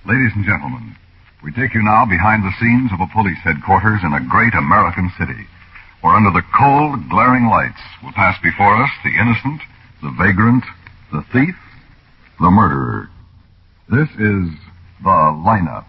Ladies and gentlemen, we take you now behind the scenes of a police headquarters in a great American city, where under the cold, glaring lights will pass before us the innocent, the vagrant, the thief, the murderer. This is The Lineup.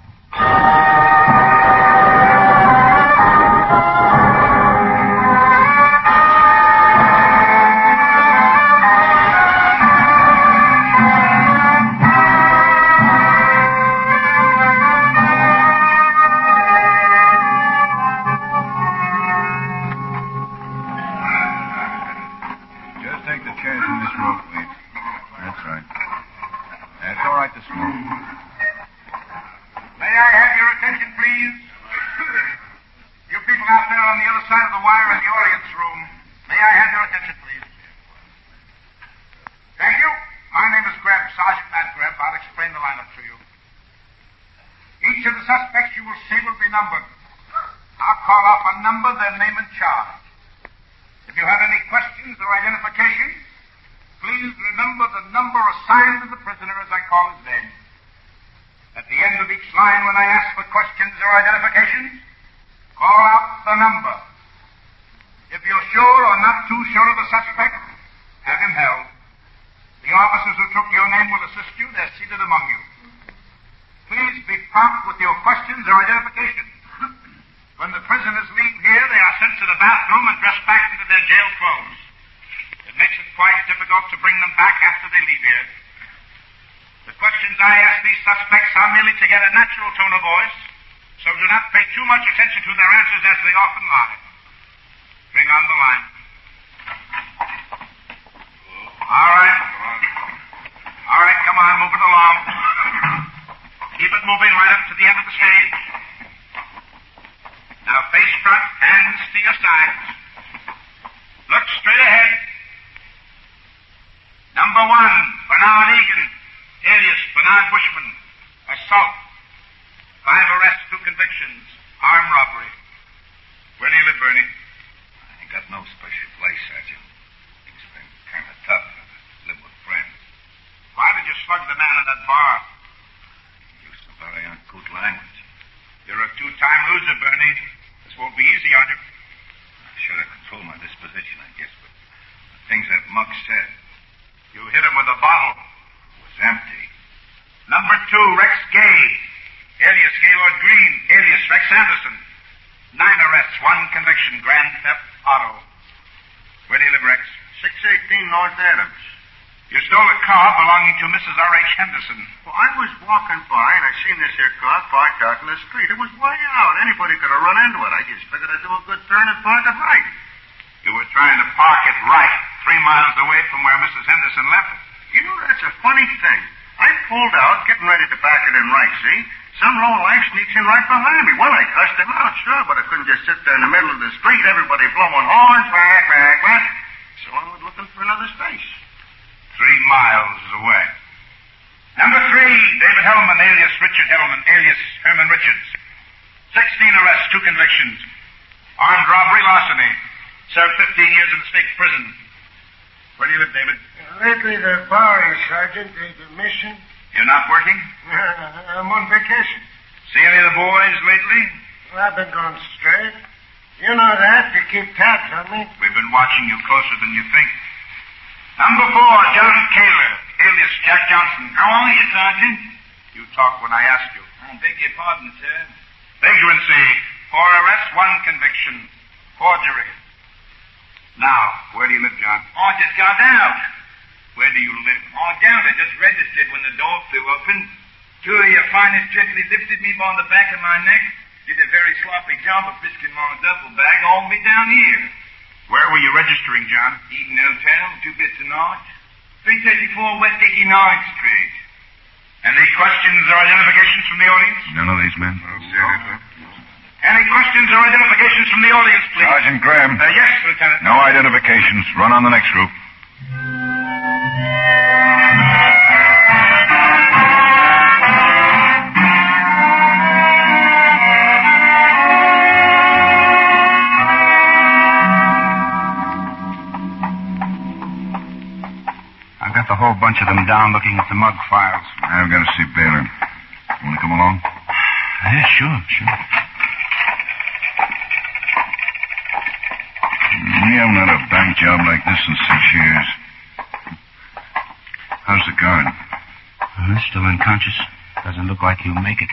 Sergeant Graham. Yes, Lieutenant. No identifications. Run on the next group. I've got the whole bunch of them down looking at the mug files. I've got to see Baylor. Want to come along? Yeah, sure. We haven't had a bank job like this in 6 years. How's the guard? Still unconscious. Doesn't look like he'll make it.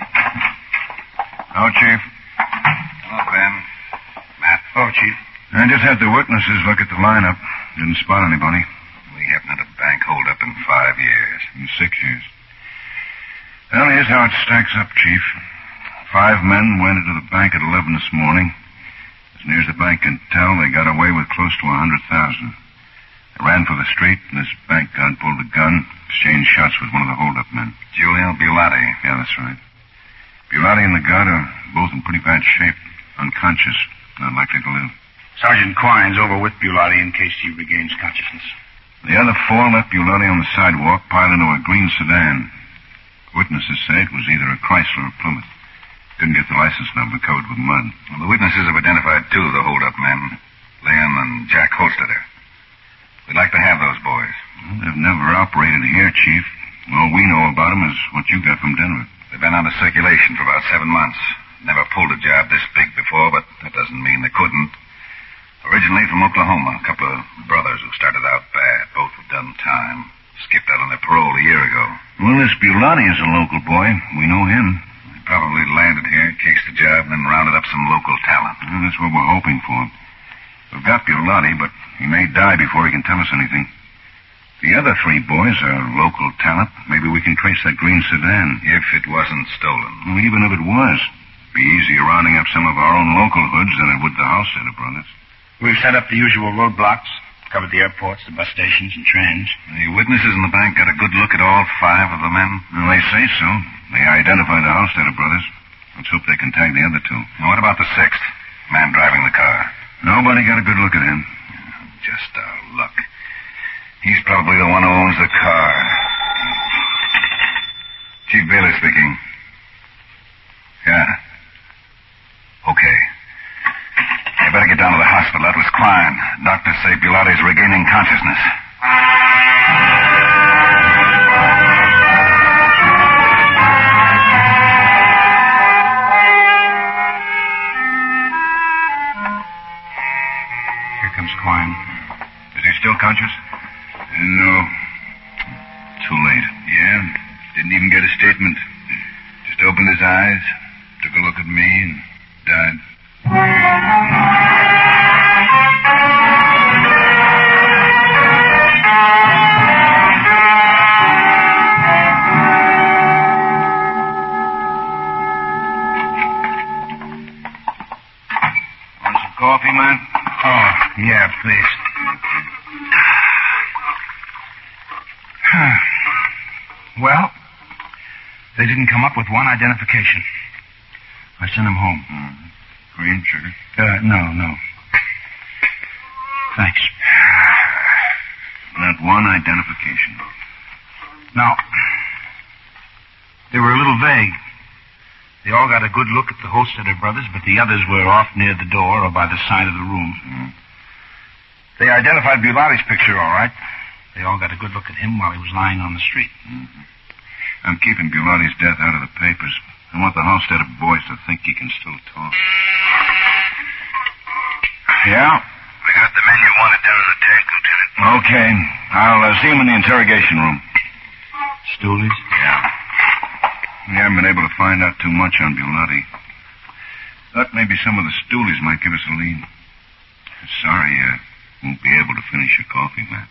Oh, Chief. Hello, Ben. Matt. Oh, Chief. I just had the witnesses look at the lineup. Didn't spot anybody. We haven't had a bank holdup in 5 years. In 6 years. Well, here's how it stacks up, Chief. 5 men went into the bank at 11 this morning. As near as the bank can tell, they got away with close to 100,000. They ran for the street, and this bank guard pulled a gun, exchanged shots with one of the hold-up men. Giulio Biulati. Yeah, that's right. Biulati and the guard are both in pretty bad shape, unconscious, not likely to live. Sergeant Quine's over with Biulati in case he regains consciousness. The other 4 left Biulati on the sidewalk, piled into a green sedan. Witnesses say it was either a Chrysler or Plymouth. Couldn't get the license number covered with mud. Well, the witnesses have identified 2 of the hold-up men, Liam and Jack Holstetter. We'd like to have those boys. Well, they've never operated here, Chief. All we know about them is what you got from Denver. They've been out of circulation for about 7 months. Never pulled a job this big before, but that doesn't mean they couldn't. Originally from Oklahoma, a couple of brothers who started out bad. Both have done time. Skipped out on their parole a year ago. Well, this Biulati is a local boy. We know him. He probably landed here, cased the job, and then rounded up some local talent. Well, that's what we're hoping for. We've got Biulati, but he may die before he can tell us anything. The other 3 boys are local talent. Maybe we can trace that green sedan. If it wasn't stolen. Well, even if it was, it'd be easier rounding up some of our own local hoods than it would the Halstead brothers. We've set up the usual roadblocks, covered the airports, the bus stations, and trains. The witnesses in the bank got a good look at all 5 of the men? Well, they say so. They identified the Halstead brothers. Let's hope they can tag the other 2. And what about the 6th? Man driving the car. Nobody got a good look at him. Just our luck. He's probably the one who owns the car. Chief Bailey speaking. Yeah. Okay. You better get down to the hospital. That was Quine. Doctors say Biulati's regaining consciousness. Here comes Quine. Is he still conscious? No. Too late. Yeah. Didn't even get a statement. Just opened his eyes, took a look at me, and died. Want some coffee, man? Oh, yeah, please. Well, they didn't come up with one identification. I sent them home. Green sugar? No. Thanks. Not one identification. Now, they were a little vague. They all got a good look at the Holstetter brothers, but the others were off near the door or by the side of the room. They identified Biulati's picture, all right. They all got a good look at him while he was lying on the street. I'm keeping Biulati's death out of the papers. I want the Halstead boys to think he can still talk. Yeah? We got the men you wanted down in the tank, Lieutenant. Okay. I'll see him in the interrogation room. Stoolies? Yeah. We haven't been able to find out too much on Biulati. Thought maybe some of the stoolies might give us a lead. Sorry, won't be able to finish your coffee, Matt.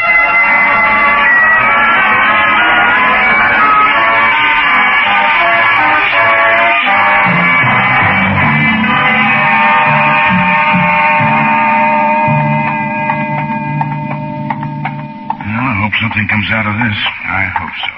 Well, I hope something comes out of this. I hope so.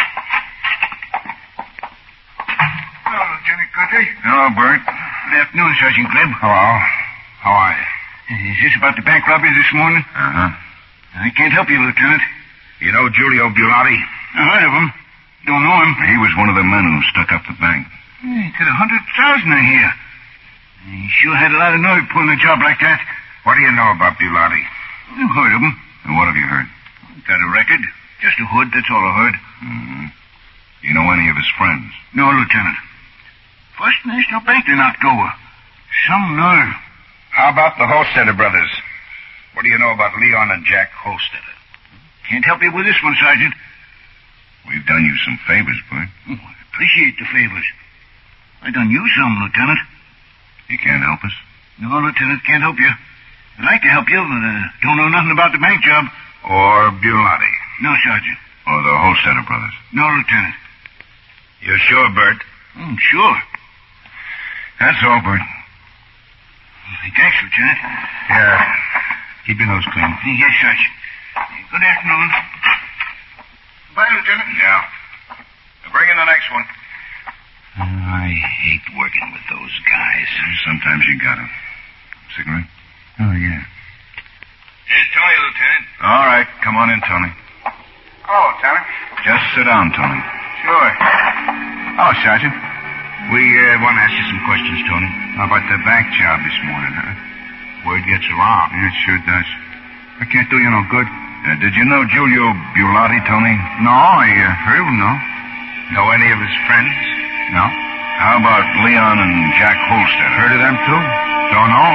Hello, Lieutenant Guthrie. Hello, Bert. Good afternoon, Sergeant Gleb. Hello. How are you? Is this about the bank robbery this morning? Uh-huh. I can't help you, Lieutenant. You know Giulio Biulati? I heard of him. Don't know him. He was one of the men who stuck up the bank. He got 100,000 I hear. He sure had a lot of nerve pulling a job like that. What do you know about Biulati? I've heard of him. And what have you heard? Got a record. Just a hood, that's all I heard. Mm-hmm. You know any of his friends? No, Lieutenant. First National Bank in October. Some nerve. How about the Holstetter brothers? What do you know about Leon and Jack Holstetter? Can't help you with this one, Sergeant. We've done you some favors, Bert. Oh, I appreciate the favors. I done you some, Lieutenant. You can't help us? No, Lieutenant, can't help you. I'd like to help you, but don't know nothing about the bank job. Or Biolotti? No, Sergeant. Or the Holstetter brothers? No, Lieutenant. You're sure, Bert? Sure. That's all, Bert. Thanks, Lieutenant. Yeah. Keep your nose clean. Yes, Sergeant. Good afternoon. Bye, Lieutenant. Yeah. Now bring in the next one. I hate working with those guys. Sometimes you gotta. Cigarette? Oh, yeah. Here's Tony, Lieutenant. All right. Come on in, Tony. Oh, Tony. Just sit down, Tony. Sure. Oh, Sergeant. We want to ask you some questions, Tony. How about the bank job this morning, huh? Word gets around. Yeah, it sure does. I can't do you no good. Did you know Giulio Biolotti, Tony? No, I heard of him, no. Know any of his friends? No. How about Leon and Jack Holstetter? Heard of them, too? Don't know.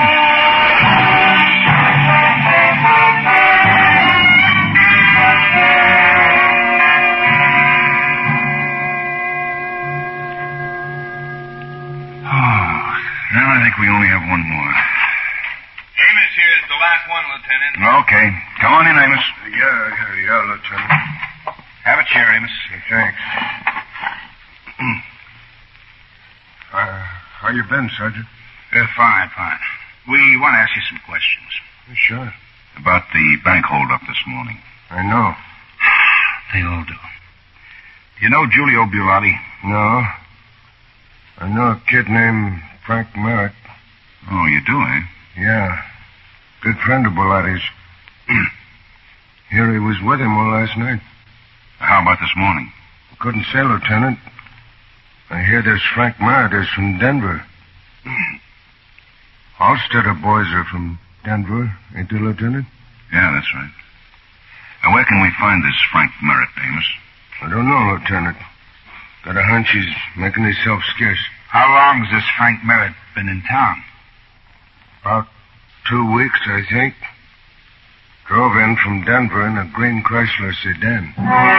Now I think we only have one more. Amos here is the last one, Lieutenant. Okay. Come on in, Amos. Yeah, Lieutenant. Have a chair, Amos. Thanks. How you been, Sergeant? Fine. We want to ask you some questions. Sure. About the bank holdup this morning. I know. They all do. You know Giulio Biolotti? No. I know a kid named Frank Merritt. Oh, you do, eh? Yeah. Good friend of Biolotti's. Here he was with him all last night. How about this morning? Couldn't say, Lieutenant. I hear this Frank Merritt is from Denver. Holstetter boys are from Denver, ain't they, Lieutenant? Yeah, that's right. Now, where can we find this Frank Merritt, Amos? I don't know, Lieutenant. Got a hunch he's making himself scarce. How long's this Frank Merritt been in town? About 2 weeks, I think. Drove in from Denver in a green Chrysler sedan.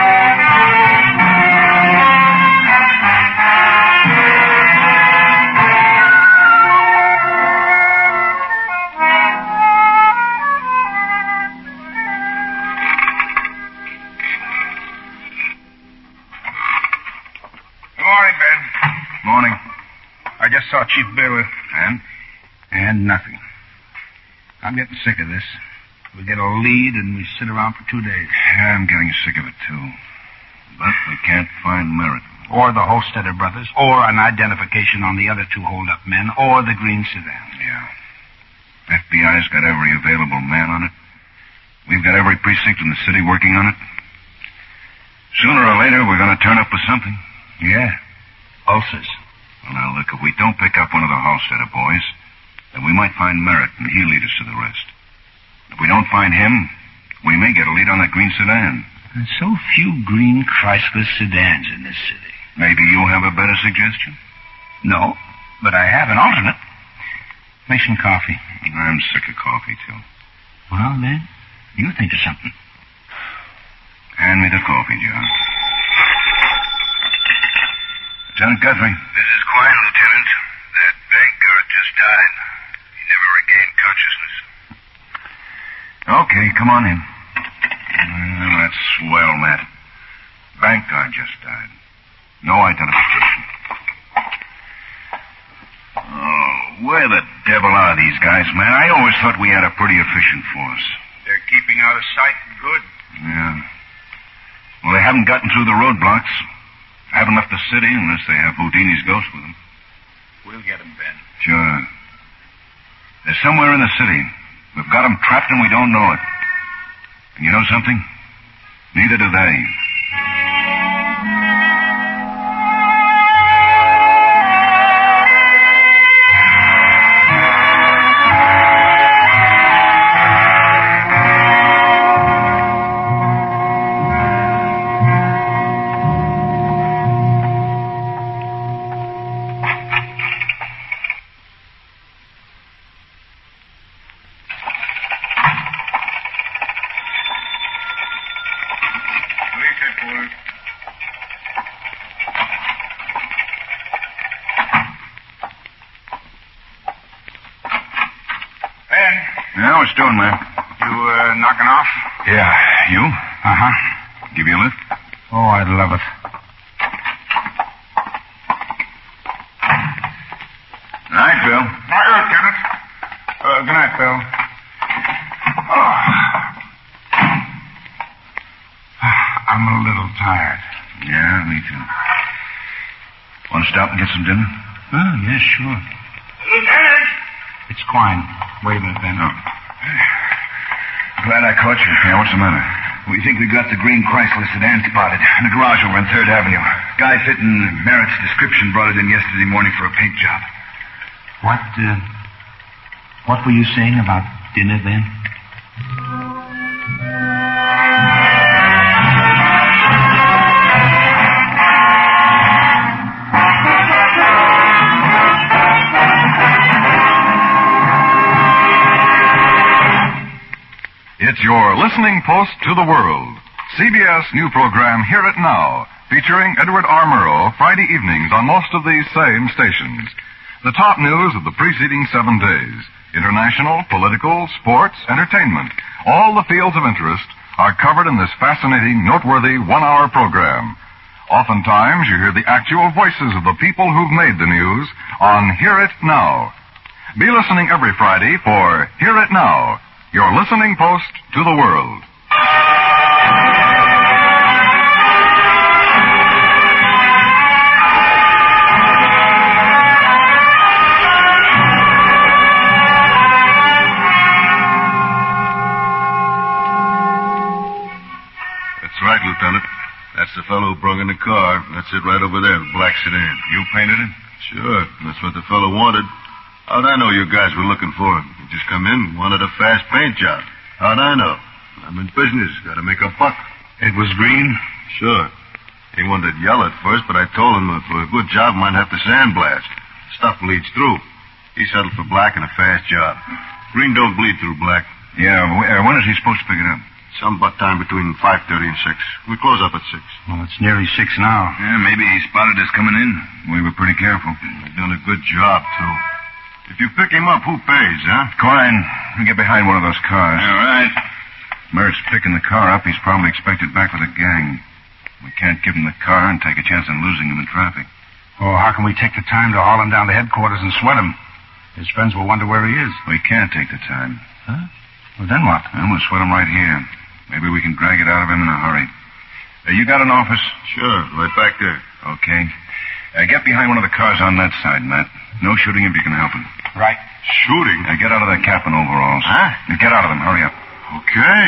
Good morning, Ben. Morning. I just saw Chief Baylor. And? And nothing. I'm getting sick of this. We get a lead and we sit around for 2 days. Yeah, I'm getting sick of it, too. But we can't find Merritt. Or the Holstetter brothers, or an identification on the other 2 hold-up men, or the green sedan. Yeah. FBI's got every available man on it. We've got every precinct in the city working on it. Sooner or later, we're going to turn up with something. Yeah. Ulcers. Well, now, look, if we don't pick up one of the Holstetter boys, then we might find Merritt, and he'll lead us to the rest. If we don't find him, we may get a lead on that green sedan. There's so few green Chrysler sedans in this city. Maybe you have a better suggestion? No, but I have an alternate. Make some coffee. I'm sick of coffee, too. Well, then, you think of something. Hand me the coffee, John. Lieutenant Guthrie. This is Quine, Lieutenant. That bank guard just died. He never regained consciousness. Okay, come on in. Well, that's swell, Matt. Bank guard just died. No identification. Oh, where the devil are these guys, man? I always thought we had a pretty efficient force. They're keeping out of sight and good. Yeah. Well, they haven't gotten through the roadblocks. Haven't left the city unless they have Houdini's ghost with them. We'll get them, Ben. Sure. They're somewhere in the city. We've got them trapped and we don't know it. And you know something? Neither do they. How it's doing, man? You, knocking off? Yeah. You? Uh-huh. Give you a lift? Oh, I'd love it. Night, Bill. Night, Lieutenant. Good night, Bill. Oh. I'm a little tired. Yeah, me too. Want to stop and get some dinner? Oh, yes, sure. Lieutenant! It's Quine. Wait a minute, Ben. Oh. Glad I caught you. Yeah, what's the matter? We think we got the green Chrysler sedan spotted in the garage over on 3rd Avenue. Guy fitting Merritt's description brought it in yesterday morning for a paint job. What were you saying about dinner then? It's your listening post to the world. CBS new program Hear It Now, featuring Edward R. Murrow, Friday evenings on most of these same stations. The top news of the preceding 7 days. International, political, sports, entertainment. All the fields of interest are covered in this fascinating, noteworthy 1-hour program. Oftentimes, you hear the actual voices of the people who've made the news on Hear It Now. Be listening every Friday for Hear It Now, your listening post to the world. That's right, Lieutenant. That's the fellow who brung in the car. That's it right over there, the black sedan. You painted it? Sure. That's what the fellow wanted. How'd I know you guys were looking for him? He just come in, wanted a fast paint job. How'd I know? I'm in business. Got to make a buck. It was green? Sure. He wanted to yell at first, but I told him that for a good job, might have to sandblast. Stuff bleeds through. He settled for black and a fast job. Green don't bleed through black. Yeah, when is he supposed to pick it up? Some butt time between 5:30 and 6. We close up at 6. Well, it's nearly 6 now. Yeah, maybe he spotted us coming in. We were pretty careful. They've done a good job, too. If you pick him up, who pays, huh? Quine, we get behind one of those cars. All right. Merritt's picking the car up. He's probably expected back with a gang. We can't give him the car and take a chance on losing him in traffic. Oh, how can we take the time to haul him down to headquarters and sweat him? His friends will wonder where he is. We can't take the time. Huh? Well, then what? And we'll sweat him right here. Maybe we can drag it out of him in a hurry. You got an office? Sure, right back there. Okay. Get behind one of the cars on that side, Matt. No shooting if you can help it. Right. Shooting? Get out of that cap and overalls. Huh? Get out of them. Hurry up. Okay.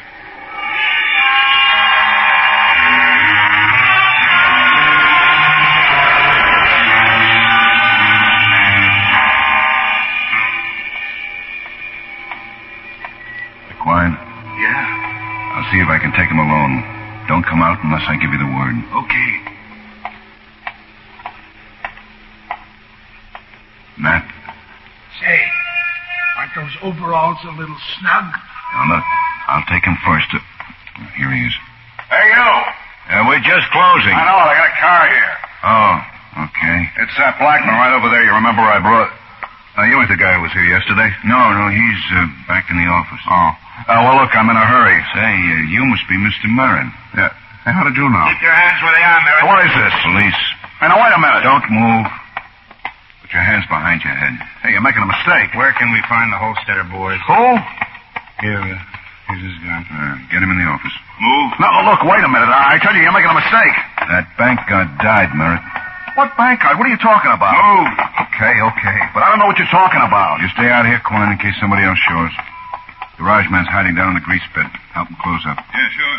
Quine, Yeah? I'll see if I can take him alone. Don't come out unless I give you the word. Okay. Matt? Say, aren't those overalls a little snug? Now, look, I'll take him first. Here he is. Hey, you! We're just closing. I know, I got a car here. Oh, okay. It's that Blackman right over there. You remember I brought... you ain't the guy who was here yesterday? No, he's back in the office. Oh. Well, look, I'm in a hurry. Say, you must be Mr. Merrin. Yeah. Hey, how did you know? Keep your hands where they are, Merritt. What is this? Police. Hey, now, wait a minute. Don't move. Put your hands behind your head. Hey, you're making a mistake. Where can we find the Holstetter boys? Who? Here's his gun. Get him in the office. Move. No, look, wait a minute. I tell you, you're making a mistake. That bank guard died, Merritt. What bank card? What are you talking about? Move. Okay. But I don't know what you're talking about. You stay out here, Quine, in case somebody else shows. Garage man's hiding down in the grease pit. Help him close up. Yeah, sure.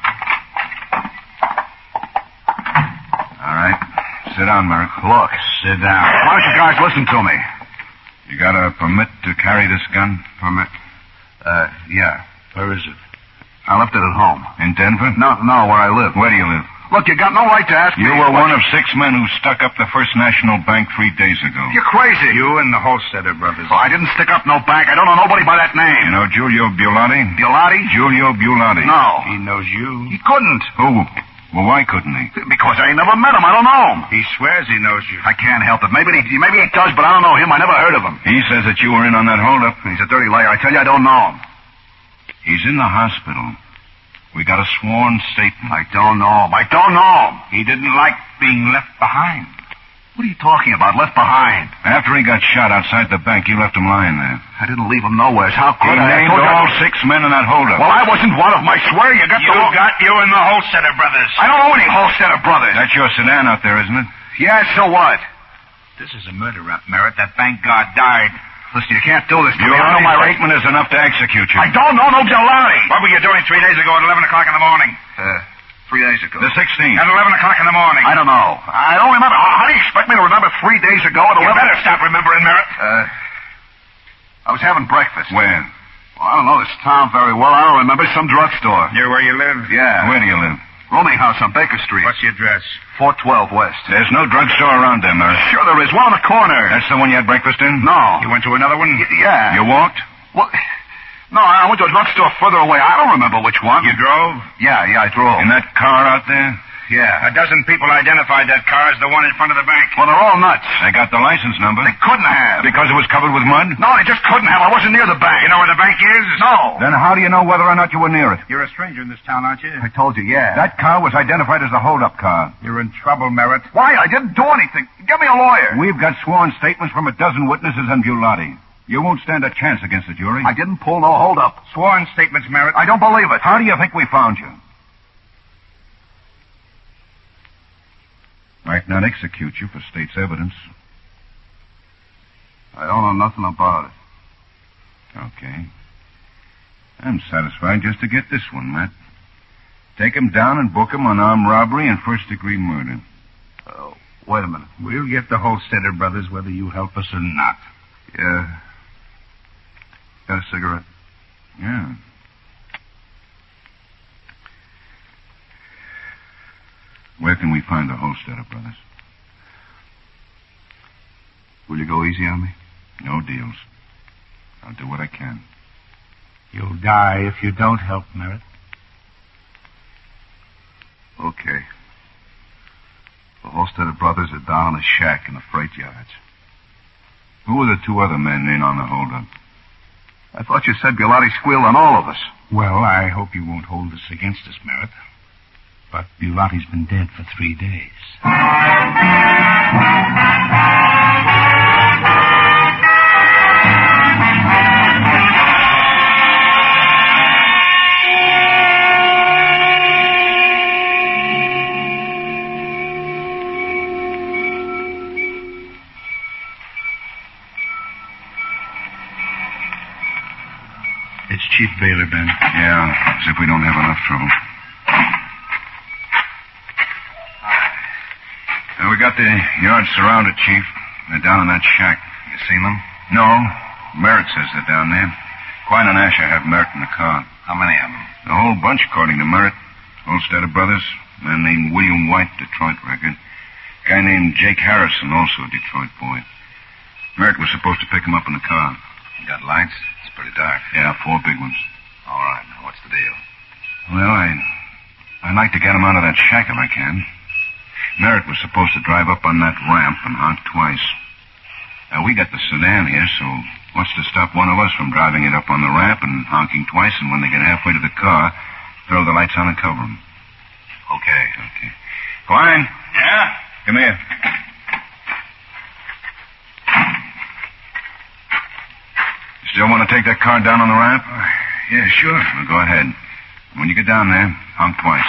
All right. Sit down, Merritt. Look. Sit down. Why don't you guys listen to me? You got a permit to carry this gun? Permit? Yeah. Where is it? I left it at home. In Denver? No, where I live. Where do you live? Look, you got no right to ask me. You were one of 6 men who stuck up the First National Bank 3 days ago. You're crazy. You and the Holstetter brothers. Oh, I didn't stick up no bank. I don't know nobody by that name. You know Giulio Bulati? Bulati? Giulio Bulati. No. He knows you. He couldn't. Who? Well, why couldn't he? Because I ain't never met him. I don't know him. He swears he knows you. I can't help it. Maybe he does, but I don't know him. I never heard of him. He says that you were in on that holdup. He's a dirty liar. I tell you, I don't know him. He's in the hospital. We got a sworn statement. I don't know him. I don't know him. He didn't like being left behind. What are you talking about? Left behind? After he got shot outside the bank, you left him lying there. I didn't leave him nowhere. How He could I? named all 6 men in that holdup. Well, I wasn't one of them. I swear you got You and the Holstetter brothers. I don't know any Holstetter brothers. That's your sedan out there, isn't it? Yeah, so what? This is a murder rap, Merritt. That bank guard died. Listen, you can't do this to me. Your I know my statement is enough to execute you. I don't know no Gelati. What were you doing 3 days ago at 11 o'clock in the morning? 3 days ago. The 16th. At 11 o'clock in the morning. I don't know. I don't remember. How do you expect me to remember 3 days ago at 11? You better stop remembering, Merritt. I was having breakfast. Where? Well, I don't know this town very well. I don't remember. Some drugstore. Near where you live? Yeah. Where do you live? Rooming house on Baker Street. What's the address? 412 West. There's no drugstore around there, Merritt. Sure there is. One on the corner. That's the one you had breakfast in? No. You went to another one? Yeah. You walked? Well, no, I went to a drugstore further away. I don't remember which one. You drove? Yeah, I drove. In that car out there? Yeah. A dozen people identified that car as the one in front of the bank. Well, they're all nuts. They got the license number. They couldn't have. Because it was covered with mud? No, they just couldn't have. I wasn't near the bank. You know where the bank is? No. Then how do you know whether or not you were near it? You're a stranger in this town, aren't you? I told you, yeah. That car was identified as the hold-up car. You're in trouble, Merritt. Why? I didn't do anything. Get me a lawyer. We've got sworn statements from a dozen witnesses and Bulati. You won't stand a chance against the jury. I didn't pull no hold-up. Sworn statements, Merritt. I don't believe it. How do you think we found you? Might not execute you for state's evidence. I don't know nothing about it. Okay. I'm satisfied just to get this one, Matt. Take him down and book him on armed robbery and first-degree murder. Wait a minute. We'll get the Holstetter brothers whether you help us or not. Yeah. Got a cigarette? Yeah. Where can we find the Holstetter brothers? Will you go easy on me? No deals. I'll do what I can. You'll die if you don't help, Merritt. Okay. The Holstetter brothers are down in a shack in the freight yards. Who were the 2 other men in on the holdup? I thought you said Bilotti squealed on all of us. Well, I hope you won't hold this against us, Merritt. But Bulati's been dead for 3 days. It's Chief Baylor, Ben. Yeah, as if we don't have enough trouble. We got the yard surrounded, Chief. They're down in that shack. You seen them? No. Merritt says they're down there. Quine and Asher have Merritt in the car. How many of them? The whole bunch, according to Merritt. Holstetter brothers. A man named William White, Detroit record. Guy named Jake Harrison, also a Detroit boy. Merritt was supposed to pick him up in the car. You got lights? It's pretty dark. Yeah, 4 big ones. All right. Now, what's the deal? Well, I'd like to get him out of that shack if I can. Merritt was supposed to drive up on that ramp and honk twice. Now, we got the sedan here, so what's to stop one of us from driving it up on the ramp and honking twice, and when they get halfway to the car, throw the lights on and cover them? Okay. Quine? Yeah? Come here. You still want to take that car down on the ramp? Yeah, sure. Well, go ahead. When you get down there, honk twice.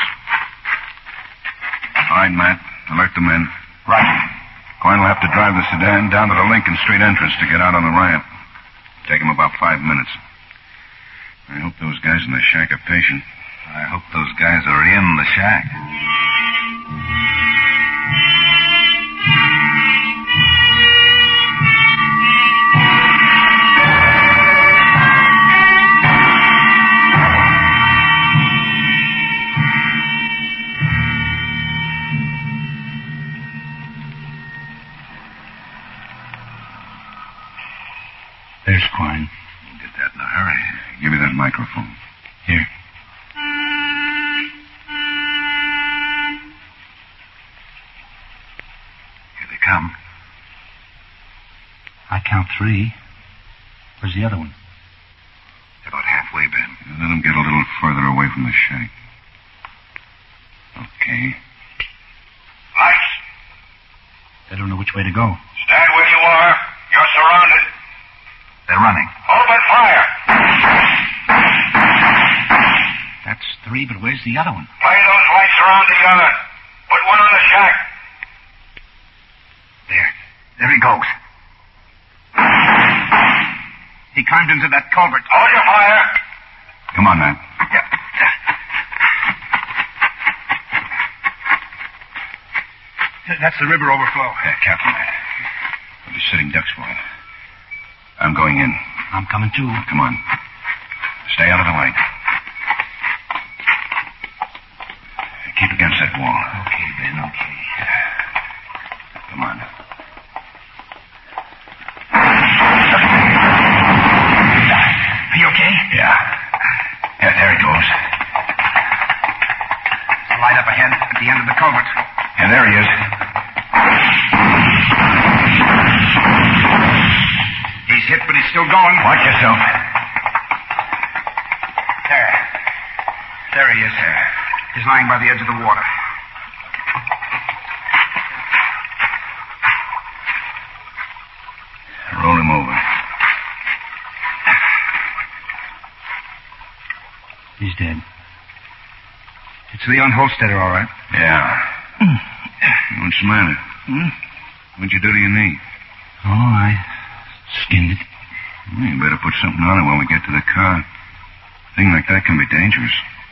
All right, Matt. Alert the men. Right. Quine will have to drive the sedan down to the Lincoln Street entrance to get out on the ramp. Take him about 5 minutes. I hope those guys in the shack are patient. I hope those guys are in the shack. There's Quine. We'll get that in a hurry. Give me that microphone. Here. I count 3. Where's the other one? About halfway, Ben. Let him get a little further away from the shack. Okay. Lights. They don't know which way to go. Stand where you are. You're surrounded. They're running. Open fire. That's 3, but where's the other one? Play those lights around the other. Put one on the shack. There he goes. He climbed into that culvert. Hold your fire. Come on, man. That's the river overflow. Yeah, Captain. We'll be sitting ducks for it. I'm going in. I'm coming too. Come on. Stay out of the light. Keep against that wall. Okay, Ben, okay. Come on. Are you okay? Yeah. Yeah, there he goes. A light up ahead at the end of the culvert. And there he is. He's hit, but he's still going. Watch yourself. There he is. He's lying by the edge of the water. Roll him over. He's dead. It's Leon Holstetter, all right. Yeah. What's the matter? What'd you do to your knee? Oh, I skinned it. Well, you better put something on it when we get to the car. A thing like that can be dangerous.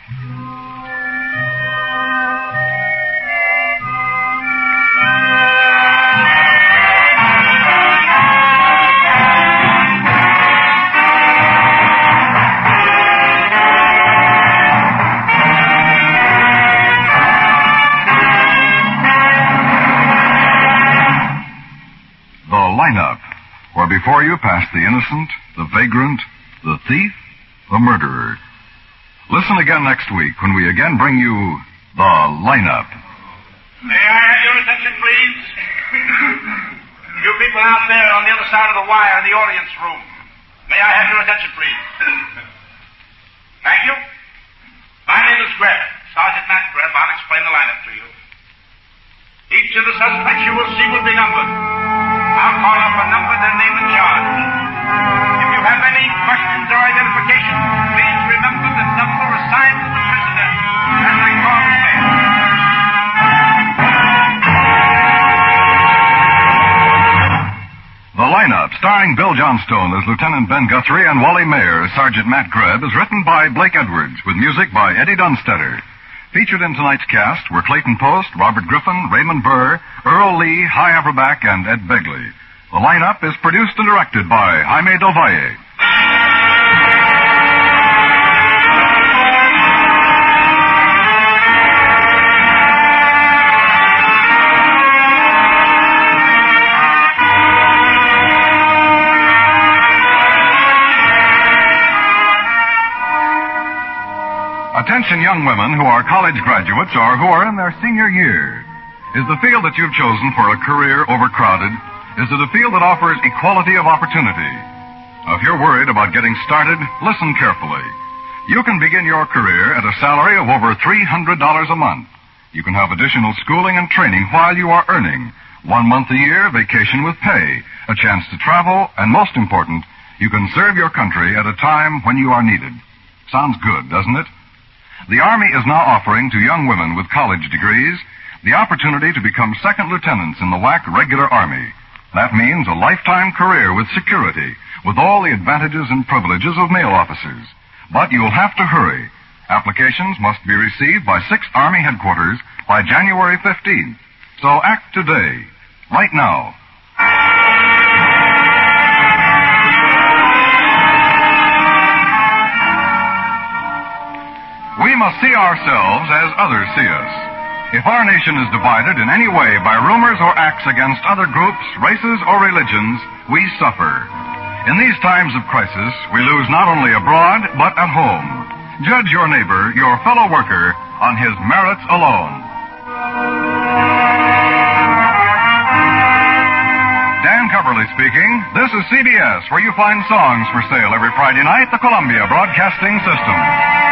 Before you pass the innocent, the vagrant, the thief, the murderer. Listen again next week when we again bring you The Lineup. May I have your attention, please? You people out there on the other side of the wire in the audience room. May I have your attention, please? Thank you. My name is Greb, Sergeant Matt Greb. I'll explain the lineup to you. Each of the suspects you will see will be numbered. I'll call up a number, their name and charge. If you have any questions or identification, please remember the number assigned to the prisoner as I call his name. The Lineup, starring Bill Johnstone as Lieutenant Ben Guthrie and Wally Mayer as Sergeant Matt Greb, is written by Blake Edwards with music by Eddie Dunstetter. Featured in tonight's cast were Clayton Post, Robert Griffin, Raymond Burr, Earl Lee, Hy Averback, and Ed Begley. The Lineup is produced and directed by Jaime Del Valle. Attention young women who are college graduates or who are in their senior year. Is the field that you've chosen for a career overcrowded? Is it a field that offers equality of opportunity? Now, if you're worried about getting started, listen carefully. You can begin your career at a salary of over $300 a month. You can have additional schooling and training while you are earning. 1 month a year, vacation with pay, a chance to travel, and most important, you can serve your country at a time when you are needed. Sounds good, doesn't it? The Army is now offering to young women with college degrees the opportunity to become second lieutenants in the WAC regular Army. That means a lifetime career with security, with all the advantages and privileges of male officers. But you'll have to hurry. Applications must be received by 6th Army headquarters by January 15th. So act today, right now. We must see ourselves as others see us. If our nation is divided in any way by rumors or acts against other groups, races, or religions, we suffer. In these times of crisis, we lose not only abroad, but at home. Judge your neighbor, your fellow worker, on his merits alone. Dan Coverly speaking. This is CBS, where you find songs for sale every Friday night, the Columbia Broadcasting System.